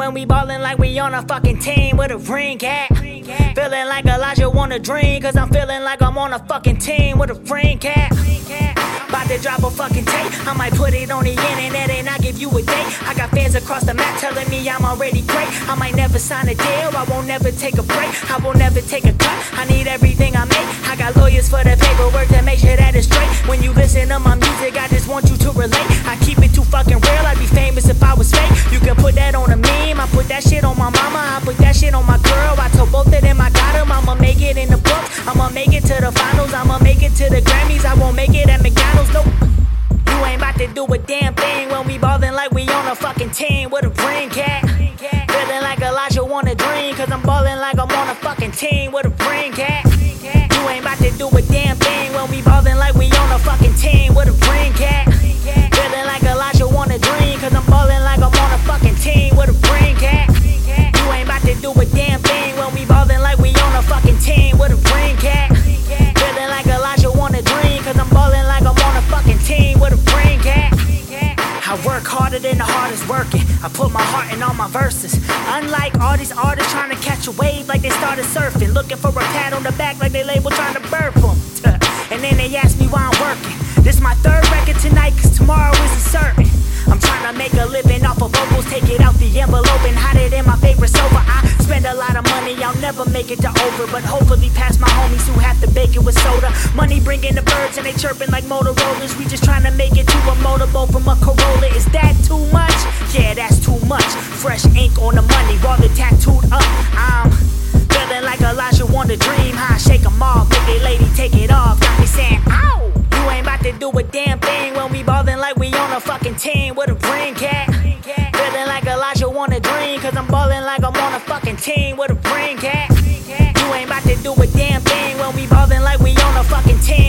when we ballin' like we on a fucking team with a ring cat. Feeling like Elijah wanna dream, cause I'm feeling like I'm on a fucking team with a ring cat. About to drop a fucking tape, I might put it on the internet and I give you a date. I got fans across the map telling me I'm already great. I might never sign a deal, I won't never take a break, I won't never take a cut, I need everything I make. I got lawyers for the paperwork to make sure that it's straight. When you listen to my music, I just want you to relate. I keep it too fucking real, I'd be famous if I was fake. You can put that on a meme, I put that shit on my mama, I put that shit on my girl. I told both of them I got them, I'ma make it in the books, I'ma make it to the finals, I'ma make it to the Grammys, I won't make it at McDonald's, nope. You ain't about to do a damn thing when we ballin' like we on a fucking team with a ring cat. Feeling like Elijah wanna dream, cause I'm ballin' like I'm on a fucking team with a ring cat. You ain't about to do a damn thing when we ballin' like we on a fucking team with a ring cat. Feeling like Elijah wanna dream, cause I'm ballin' like I'm on a fucking team with a ring cat. You ain't about to do a damn thing when we ballin' like we on a fucking team with a ring cat. Feeling like Elijah wanna dream, cause I'm ballin' like I'm on a fucking team with a ring cat. I work harder than the hardest working, I put my heart in all my verses. Unlike all these artists trying to catch a wave like they started surfing, looking for a pat on the back like they label trying to burp them. And then they ask me why I'm working. This my third record tonight, cause tomorrow isn't certain. I'm trying to make a living off of vocals, take it out the envelope and hide it in my favorite sofa. I spend a lot of money, I'll never make it to over, but hopefully past my homies who have to bake it with soda. Money bringing the birds and they chirping like Motorola's. We just trying to make it to a motorboat from a Corolla. Is that too much? Yeah, that's too much. Fresh ink on the money, wallet tattooed up. I'm feeling like Elijah wanna dream high, shake 'em off, make a lady take it off. Got me saying, ow! You ain't about to do a damn thing when we ballin' like we on a fucking team with a ring cat. Feeling like Elijah wanna dream, cause I'm ballin' like I'm on a fucking team with a ring cat. You ain't about to do a damn thing when we ballin' like we on a fucking team